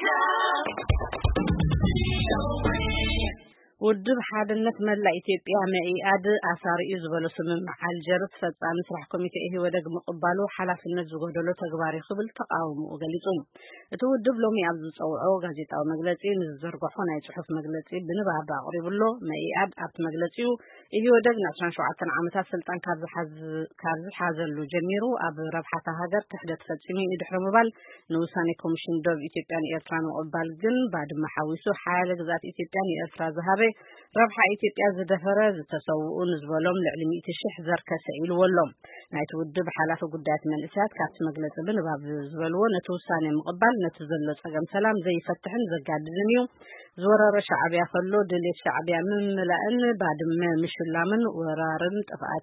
ውድብ ሓድነት መላ ኢትዮጵያ መኢአድ አሳሪኡ ዝበሎ ስምምዕ አልጀርስ ፈጻሚ ስራሕ ኮሚቴ ወደግ መቅባሉ ሓላፍነት ዝጎደሎ ተግባር ይኽብል ተቃውሞ ገሊጹ እቲ ውድብ ሎሚ ኣብ ዝጸውዖ ጋዜጣዊ መግለጺ ንዝዘርግሖ ናይ ጽሑፍ መግለጺ ብንባብ አቅሪብሎ መኢአድ ኣብቲ መግለጺኡ ወደግ ን17 ዓመታት ስልጣን ካብ ዝሓዘሉ ጀሚሩ ኣብ ረብሓታ ሃገር ክሕደት ፈጺሙ ይድሕር ምባል ንውሳኔ ኮሚሽን ደብ ኢትዮጵያን ኤርትራን መቅባል ግን ባድማ ሓዊሱ ሓያለ ግዛት ኢትዮጵያን ኤርትራ ዝሃበ ረብሓ ኢትዮጵያ ዝደፈረ ዝተሰውኡ ንዝበሎም ልዕሊ 100,000 ዘርከሰ ኢልወሎም ናይቲ ውድብ ሓላፊ ጉዳያት መንእሰያት ካብቲ መግለጺ ብንባብ ዝበልዎ ነቲ ውሳኔ ምቅባል ነቲ ዘሎ ጸገም ሰላም ዘይፈትሕን ዘጋድድን እዩ ዝወረረ ሻዕብያ ከሎ ድሌት ሻዕብያ ምምላእን ባድመ ምሽላምን ወራራን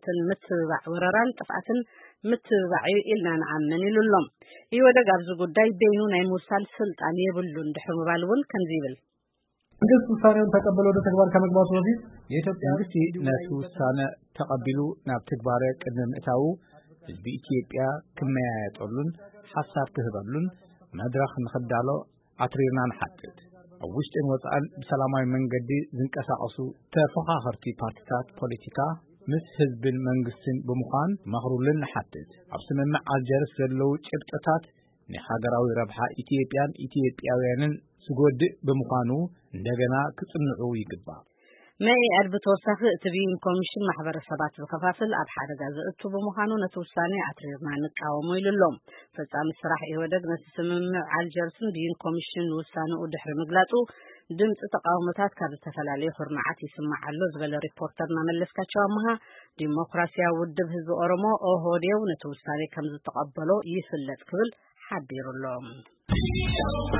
ጥፍኣትን ምትባዕ ኢልና ንኣምን ኢሉሎም ወደግ ኣብዚ ጉዳይ በይኑ ናይ ምውሳል ስልጣን የብሉን ድሕር ምባል እውን ከምዚ ይብል መንግስት ውሳኔውን ተቀበለ ወደ ተግባር ከመግባቱ በፊት የኢትዮጵያ መንግስት ነቲ ውሳኔ ተቀቢሉ ናብ ተግባር ቅድመ ምእታው ህዝቢ ኢትዮጵያ ክመያየጠሉን ሓሳብ ክህበሉን መድረኽ ንኽዳሎ ኣትሪርና ንሓትት ኣብ ውሽጥን ወፃእን ብሰላማዊ መንገዲ ዝንቀሳቀሱ ተፎኻኸርቲ ፓርቲታት ፖለቲካ ምስ ህዝብን መንግስትን ብምዃን መኽሩልን ንሓትት ኣብ ስምምዕ አልጀርስ ዘለው ጭብጥታት ንሃገራዊ ረብሓ ኢትዮጵያን ኢትዮጵያውያንን ዝጎድእ ብምዃኑ እንደገና ክጽንዑ ይግባእ መኢአድ ብተወሳኺ እቲ ቢን ኮሚሽን ማሕበረሰባት ዝከፋፍል ኣብ ሓደጋ ዝእቱ ብምዃኑ ነቲ ውሳኔ ኣትሪርና ንቃወሞ ኢሉሎም ፈጻሚ ስራሕ ወደግ ነቲ ስምምዕ አልጀርስን ቢን ኮሚሽን ውሳኔኡ ድሕሪ ምግላጹ ድምፂ ተቃውሞታት ካብ ዝተፈላለዩ ሁርማዓት ይስማዓሎ ዝበለ ሪፖርተርና መለስካቸው ኣምሃ ዲሞክራሲያዊ ውድብ ህዝቢ ኦሮሞ ኦህዴው ነቲ ውሳኔ ከም ዝተቀበሎ ይፍለጥ ክብል ሓቢሩሎም